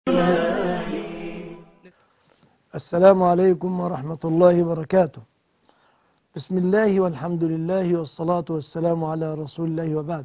السلام عليكم ورحمة الله وبركاته. بسم الله والحمد لله والصلاة والسلام على رسول الله وبعد.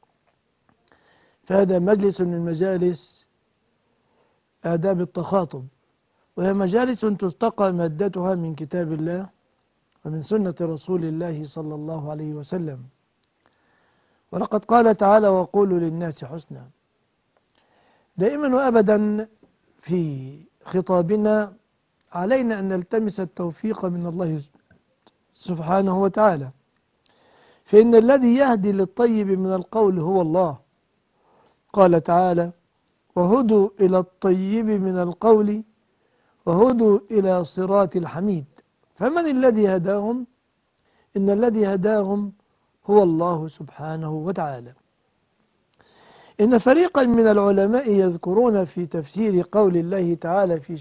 فهذا مجلس من مجالس آداب التخاطب، وهي مجالس تستقى مادتها من كتاب الله ومن سنة رسول الله صلى الله عليه وسلم. ولقد قال تعالى: وقولوا للناس حسنا. دائما وأبدا في خطابنا علينا أن نلتمس التوفيق من الله سبحانه وتعالى، فإن الذي يهدي للطيب من القول هو الله. قال تعالى: وهدوا إلى الطيب من القول وهدوا إلى صراط الحميد. فمن الذي هداهم؟ إن الذي هداهم هو الله سبحانه وتعالى. إن فريقا من العلماء يذكرون في تفسير قول الله تعالى في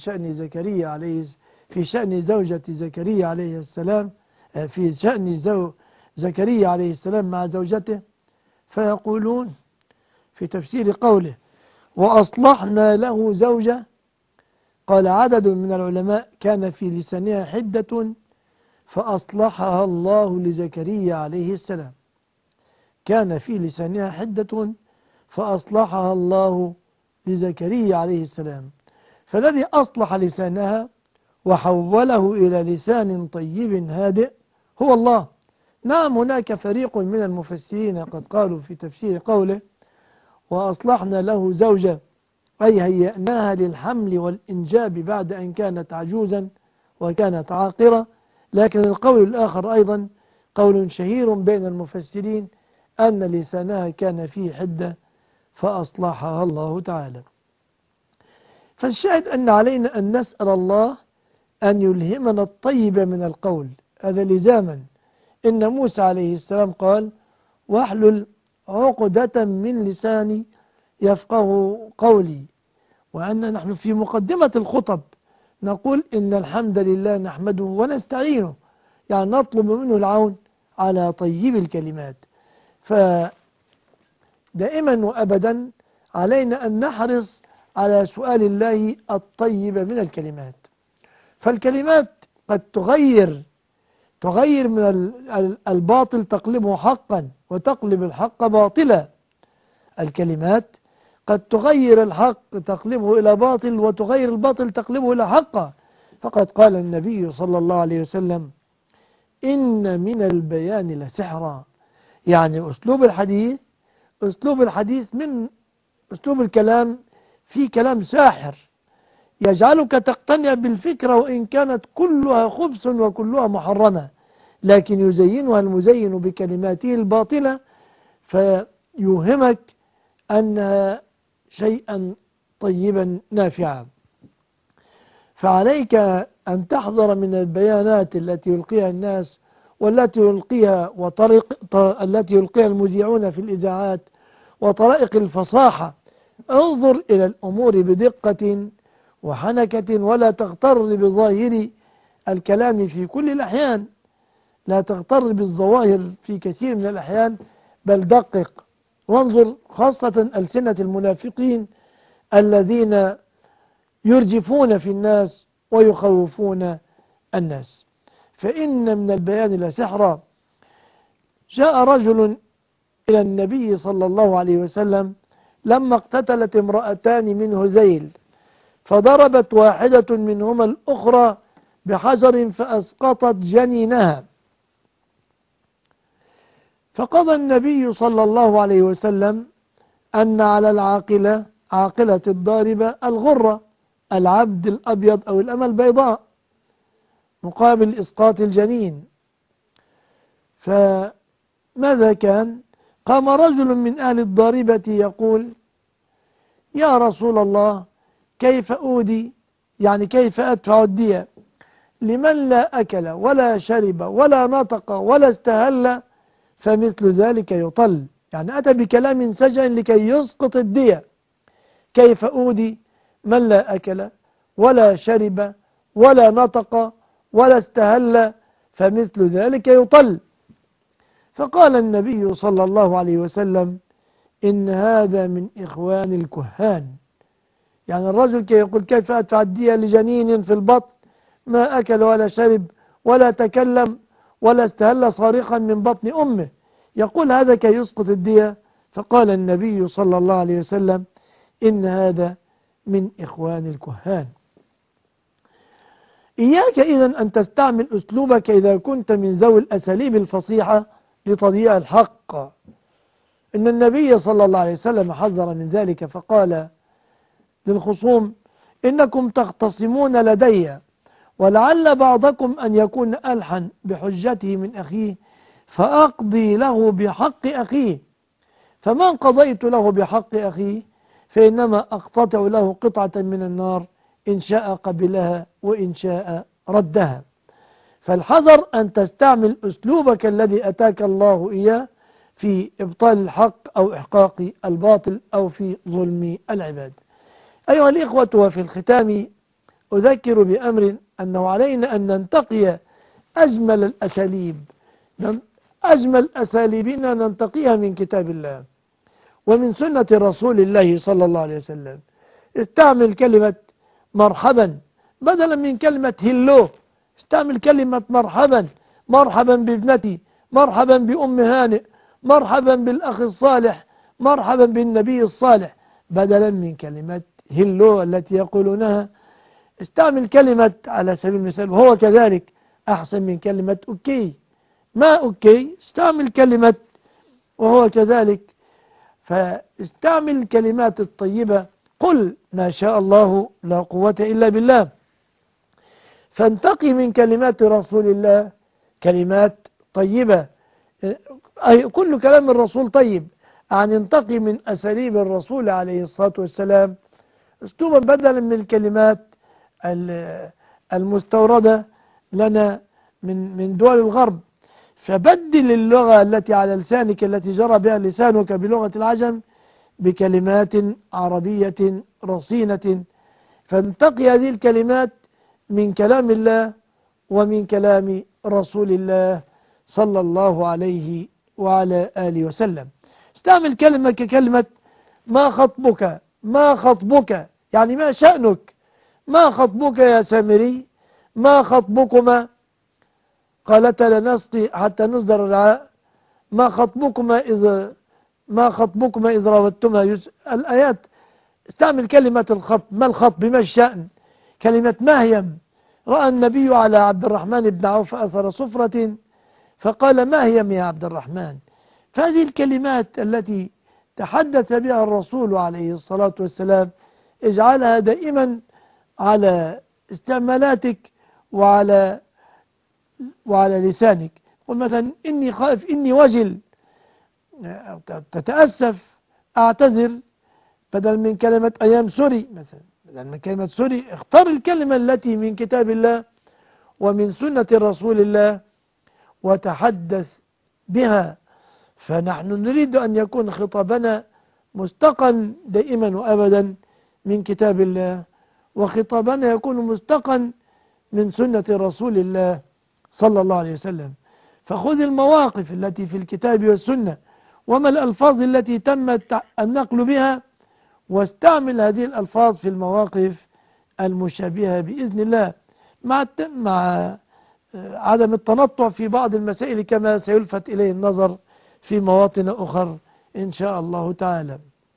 شأن زوجة زكريا عليه السلام، في شأن زكريا عليه السلام مع زوجته، فيقولون في تفسير قوله: وأصلحنا له زوجة. قال عدد من العلماء: كان في لسانها حدة فأصلحها الله لزكريا عليه السلام. كان في لسانها حدة فأصلحها الله لزكريا عليه السلام. فالذي أصلح لسانها وحوله إلى لسان طيب هادئ هو الله. نعم، هناك فريق من المفسرين قد قالوا في تفسير قوله: وأصلحنا له زوجة، أي هيأناها للحمل والإنجاب بعد أن كانت عجوزا وكانت عاقرة. لكن القول الآخر أيضا قول شهير بين المفسرين، أن لسانها كان فيه حدة فأصلحها الله تعالى. فالشاهد أن علينا أن نسأل الله أن يلهمنا الطيب من القول، هذا لزاما. إن موسى عليه السلام قال: واحلل عقدة من لساني يفقه قولي. وأن نحن في مقدمة الخطب نقول إن الحمد لله نحمده ونستعينه، يعني نطلب منه العون على طيب الكلمات. فدائما وأبدا علينا أن نحرص على سؤال الله الطيب من الكلمات. فالكلمات قد تغير من الباطل تقلبه حقا، وتقلب الحق باطلا. الكلمات قد تغير الحق تقلبه إلى باطل، وتغير الباطل تقلبه إلى حق. فقد قال النبي صلى الله عليه وسلم: إن من البيان لسحرا. يعني أسلوب الحديث من أسلوب الكلام، في كلام ساحر يجعلك تقتنع بالفكرة وإن كانت كلها خبث وكلها محرمة، لكن يزينها المزين بكلماته الباطلة فيوهمك أنها شيئا طيبا نافعا. فعليك أن تحذر من البيانات التي يلقيها الناس، والتي يلقيها المذيعون في الإذاعات، وطرائق الفصاحة. انظر إلى الأمور بدقة وحنكة، ولا تغتر بظاهر الكلام في كل الأحيان، لا تغتر بالظواهر في كثير من الأحيان، بل دقق وانظر، خاصة ألسنة المنافقين الذين يرجفون في الناس ويخوفون الناس. فإن من البيان لسحرا. جاء رجل إلى النبي صلى الله عليه وسلم لما اقتتلت امرأتان من هذيل، فضربت واحدة منهما الأخرى بحجر فأسقطت جنينها. فقضى النبي صلى الله عليه وسلم أن على عاقلة الضاربة الغرة، العبد الأبيض أو الأمة البيضاء، مقابل إسقاط الجنين. فماذا كان؟ قام رجل من أهل الضاربة يقول: يا رسول الله، كيف أودي، يعني كيف أدفع الدية لمن لا أكل ولا شرب ولا نطق ولا استهل فمثل ذلك يطل. يعني أتى بكلام سجن لكي يسقط الدية. كيف أودي من لا أكل ولا شرب ولا نطق ولا استهل فمثل ذلك يطل. فقال النبي صلى الله عليه وسلم: إن هذا من إخوان الكهان. يعني الرجل كي يقول كيف أدفع الدية لجنين في البطن ما أكل ولا شرب ولا تكلم ولا استهل صارخا من بطن أمه، يقول هذا كي يسقط الدية. فقال النبي صلى الله عليه وسلم إن هذا من إخوان الكهان. إياك إذن أن تستعمل أسلوبك إذا كنت من ذوي الأساليب الفصيحة لتضييع الحق. إن النبي صلى الله عليه وسلم حذر من ذلك فقال للخصوم إنكم تختصمون لدي ولعل بعضكم أن يكون ألحن بحجته من أخيه فأقضي له بحق أخيه، فمن قضيت له بحق أخيه فإنما أقتطع له قطعة من النار إن شاء قبلها وإن شاء ردها. فالحذر أن تستعمل أسلوبك الذي أتاك الله إياه في إبطال الحق أو إحقاق الباطل أو في ظلم العباد. أيها الإخوة، وفي الختام أذكر بأمر أنه علينا أن ننتقي أجمل الأساليب، أجمل أساليبنا ننتقيها من كتاب الله ومن سنة رسول الله صلى الله عليه وسلم. استعمل كلمة مرحبا بدلا من كلمة هلو، استعمل كلمة مرحبا، مرحبا بابنتي، مرحبا بأم هانئ، مرحبا بالأخ الصالح، مرحبا بالنبي الصالح، بدلا من كلمة هلو التي يقولونها. استعمل كلمة على سبيل المثال وهو كذلك أحسن من كلمة أوكي، ما أوكي، استعمل كلمة وهو كذلك. فاستعمل الكلمات الطيبة، قل ما شاء الله لا قوة إلا بالله. فانتقي من كلمات رسول الله كلمات طيبة، أي كل كلام الرسول طيب، أن ينتقي من أساليب الرسول عليه الصلاة والسلام أسلوبا بدلا من الكلمات المستوردة لنا من دول الغرب. فبدل اللغة التي على لسانك التي جرى بها لسانك بلغة العجم بكلمات عربية رصينة، فانتقي هذه الكلمات من كلام الله ومن كلام رسول الله صلى الله عليه وعلى آله وسلم. استعمل كلمة ككلمة ما خطبك، ما خطبك يعني ما شأنك، ما خطبك يا سامري، ما خطبكما، قالتا لنسقي حتى نصدر الرعاء، ما خطبكما إذ راوتما الآيات. استعمل كلمة الخطب، ما الخطب، ما الشأن. كلمة ماهيم، رأى النبي على عبد الرحمن بن عوف أثر صفرة فقال ماهيم يا عبد الرحمن. فهذه الكلمات التي تحدث بها الرسول عليه الصلاة والسلام اجعلها دائما على استعمالاتك وعلى لسانك. قل مثلا إني خائف، إني وجل، تتأسف، أعتذر، بدل من كلمة أيام سوري مثلا، بدل من كلمة سوري اختار الكلمة التي من كتاب الله ومن سنة رسول الله وتحدث بها. فنحن نريد أن يكون خطابنا مستقا دائما وأبدا من كتاب الله، وخطابنا يكون مستقا من سنة رسول الله صلى الله عليه وسلم. فخذ المواقف التي في الكتاب والسنة وما الألفاظ التي تم النقل بها واستعمل هذه الألفاظ في المواقف المشابهة بإذن الله، مع عدم التنطع في بعض المسائل كما سيلفت إليه النظر في مواطن أخر إن شاء الله تعالى.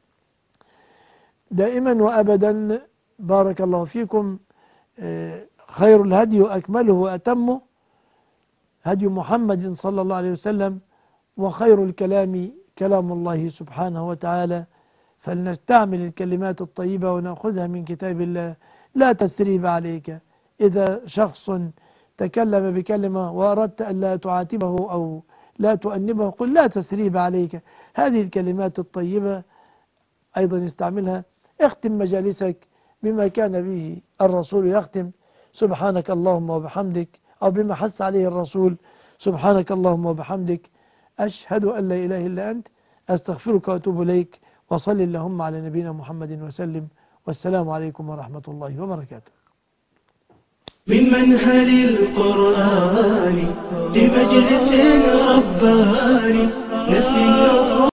دائما وأبدا بارك الله فيكم. خير الهدي وأكمله وأتمه هدي محمد صلى الله عليه وسلم، وخير الكلام كلام الله سبحانه وتعالى. فلنستعمل الكلمات الطيبة ونأخذها من كتاب الله. لا تسريب عليك، إذا شخص تكلم بكلمة وأردت أن لا تعاتبه أو لا تؤنبه قل لا تسريب عليك. هذه الكلمات الطيبة أيضا استعملها. اختم مجالسك بما كان به الرسول يختم. سبحانك اللهم وبحمدك، أو بما حث عليه الرسول، سبحانك اللهم وبحمدك أشهد أن لا إله إلا أنت أستغفرك وأتوب إليك. وصل اللهم على نبينا محمد وسلم، والسلام عليكم ورحمة الله وبركاته. من منهل القرآن لمجلس رباني نسل